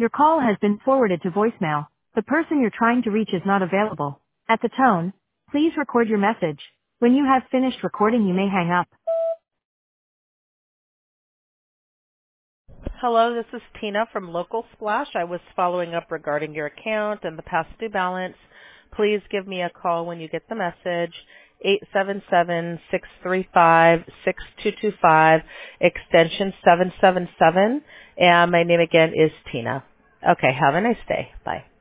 Your call has been forwarded to voicemail. The person you're trying to reach is not available. At the tone, please record your message. When you have finished recording, you may hang up. Hello, this is Tina from Local Splash. I was following up regarding your account and the past due balance. Please give me a call when you get the message. 877-635-6225, extension 777. And my name again is Tina. Okay, have a nice day. Bye.